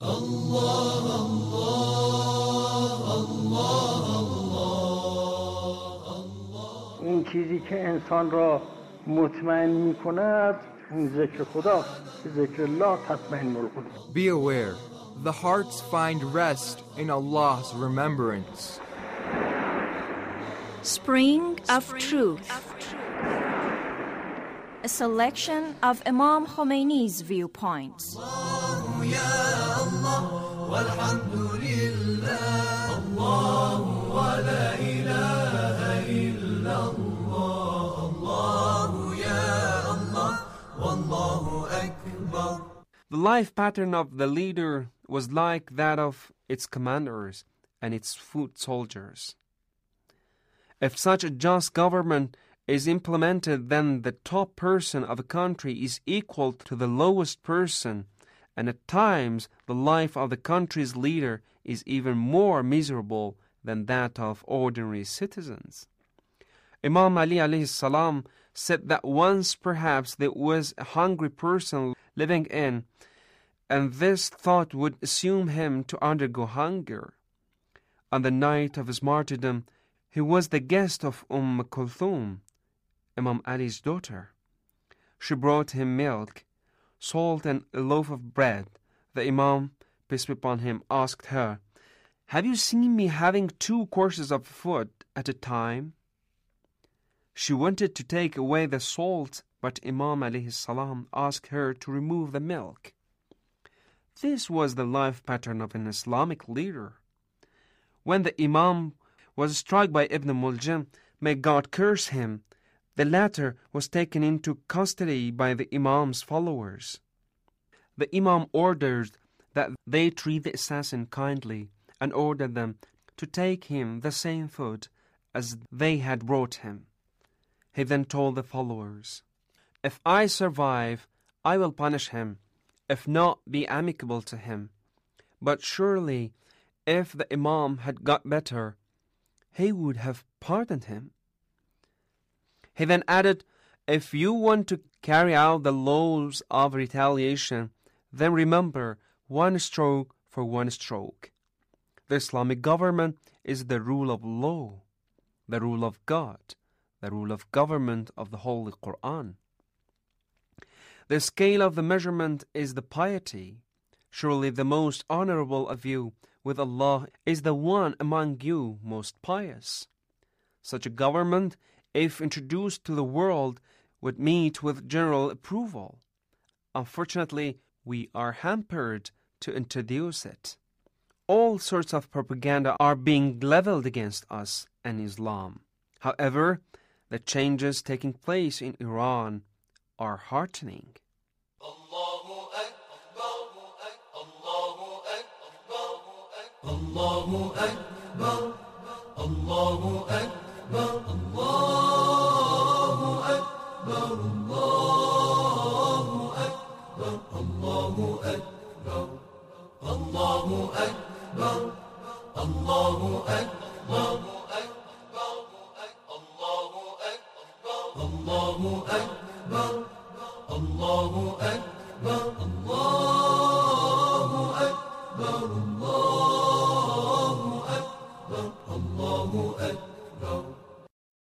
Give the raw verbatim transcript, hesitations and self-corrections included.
الله الله الله الله. اون چیزی که انسان را مطمئن می کند اون ذکر خداست. ذکر الله تطمئن القلوب. Be aware, the hearts find rest in Allah's remembrance. Spring of Truth. A selection of Imam Khomeini's viewpoints. The life pattern of the leader was like that of its commanders and its foot soldiers. If such a just government is implemented, then the top person of a country is equal to the lowest person, and at times the life of the country's leader is even more miserable than that of ordinary citizens. Imam Ali alayhi salam said that once perhaps there was a hungry person living in, and this thought would assume him to undergo hunger. On the night of his martyrdom, he was the guest of Umm Kulthum, Imam Ali's daughter. She brought him milk, salt, and a loaf of bread. The Imam, peace be upon him, asked her, "Have you seen me having two courses of food at a time?" She wanted to take away the salt, but Imam alayhi salam asked her to remove the milk. This was the life pattern of an Islamic leader. When the Imam was struck by Ibn Muljam, may God curse him, the latter was taken into custody by the Imam's followers. The Imam ordered that they treat the assassin kindly and ordered them to take him the same food as they had brought him. He then told the followers, "If I survive, I will punish him. If not, be amicable to him. But surely, if the Imam had got better, he would have pardoned him." He then added, "If you want to carry out the laws of retaliation, then remember one stroke for one stroke. The Islamic government is the rule of law, the rule of God, the rule of government of the Holy Quran. The scale of the measurement is the piety. Surely the most honorable of you with Allah is the one among you most pious." Such a government, if introduced to the world, would meet with general approval. Unfortunately, we are hampered to introduce it. All sorts of propaganda are being leveled against us and Islam. However, the changes taking place in Iran are heartening. Allahu Akbar, Allahu Akbar, Allahu Akbar, Allahu Akbar, Allahu Akbar, Allahu Akbar, Allahu Akbar, Allahu Akbar, Allahu Akbar, Allahu Akbar, Allahu Akbar, Allahu Akbar.